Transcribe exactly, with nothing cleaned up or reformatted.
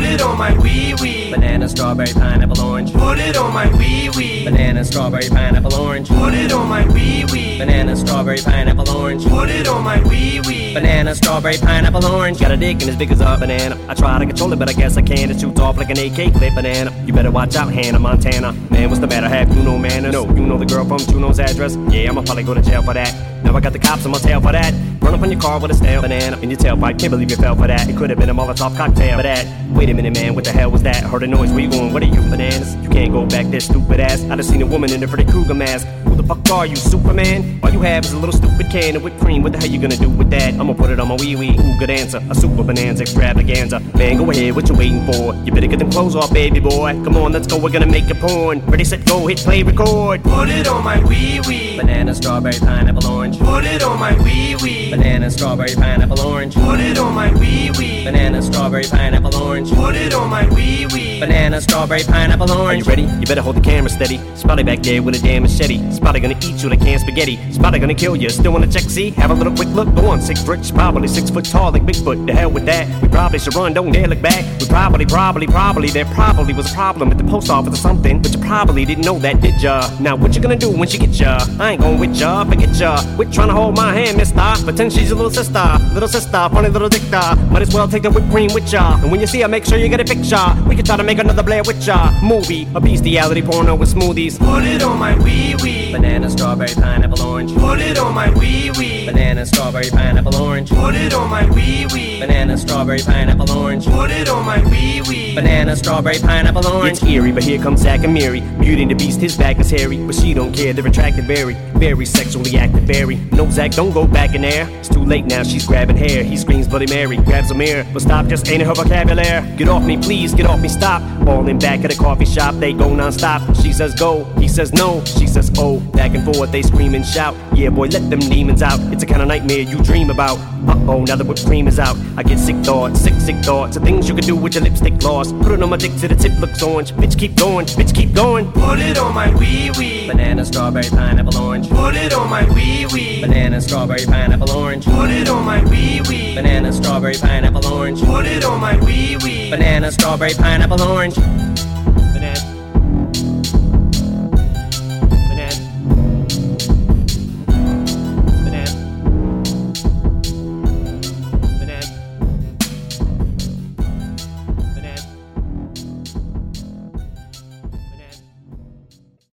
Put it on my wee wee. Banana, strawberry, pineapple, orange. Put it on my wee wee. Banana, strawberry, pineapple, orange. Put it on my wee wee. Banana, strawberry, pineapple, orange. Put it on my wee wee. Banana, strawberry, pineapple, orange. Got a dick and as big as a banana. I try to control it, but I guess I can't. It shoots off like an A K clip banana. You better watch out, Hannah Montana. Man, what's the matter? Have you no manners? No, you know the girl from Juno's address. Yeah, I'ma probably go to jail for that. Now I got the cops on my tail for that. Run up on your car with a stale banana in your tailpipe. Can't believe you fell for that. It could have been a Molotov cocktail for that. Wait a minute, man, what the hell was that? Heard a noise, where you going? What are you, bananas? You can't go back there, stupid ass. I done seen a woman in a Freddy Krueger mask. Who the fuck are you, Superman? All you have is a little stupid can of whipped cream. What the hell you gonna do with that? I'ma put it on my wee wee. Ooh, good answer. A super bonanza extravaganza. Man, go ahead, what you waiting for? You better get them clothes off, baby boy. Come on, let's go, we're gonna make a porn. Ready, set, go, hit, play, record. Put it on my wee wee. Banana, strawberry, pineapple, orange. Put it on my wee wee. Banana, strawberry, pineapple, orange. Put it on my wee wee. Banana, strawberry, pineapple, orange. Put it on my wee wee. Banana, strawberry, pineapple, orange. Are you ready? You better hold the camera steady. Spotty back there with a damn machete. Spotty gonna eat you like canned spaghetti. Spotty gonna kill you. Still wanna check, see? Have a little quick look. Go on, six bricks, probably six foot tall like Bigfoot. The hell with that. We probably should run, don't dare look back. We probably, probably, probably, there probably was a problem at the post office or something. But you probably didn't know that, did ya? Now what you gonna do when she get ya? I ain't going with ya, forget ya. Quit trying to hold my hand, mister. Pretend she's your little sister. Little sister, funny little dicta. Might as well take the whipped cream with ya. And when you see her, make sure you get a picture. We can try to make another Blair Witch ya movie. A bestiality porno with smoothies. Put it on my wee wee. Banana, strawberry, pineapple, orange. Put it on my wee wee. Banana, strawberry, pineapple, orange. Put it on my wee wee. Banana, strawberry, pineapple, orange. Put it on my wee wee. Banana, strawberry, pineapple, orange. It's eerie, but here comes Zack and Mary. Beauty and the Beast, his back is hairy, but she don't care, they're attracted very, very sexually active, very. No, Zack, don't go back in there. It's too late now, she's grabbing hair. He screams Bloody Mary, grabs a mirror, but stop, just ain't in her vocabulary. Get off me, please, get off me, stop. All in back at a coffee shop, they go non-stop. She says go, he says no, she says oh. Back and forth, they scream and shout. Yeah, boy, let them demons out. It's a kind of nightmare you dream about. Uh-oh, now the whipped cream is out. I get sick thoughts, sick, sick thoughts. The things you can do with your lipstick gloss. Put it on my dick till the tip looks orange. Bitch, keep going, bitch, keep going. Put it on my wee wee. Banana, strawberry, pineapple, orange. Put it on my wee wee. Banana, strawberry, pineapple, orange. Put it on my wee wee. Banana, strawberry, pineapple, orange. Put it on my wee wee. Banana, strawberry, pineapple, orange.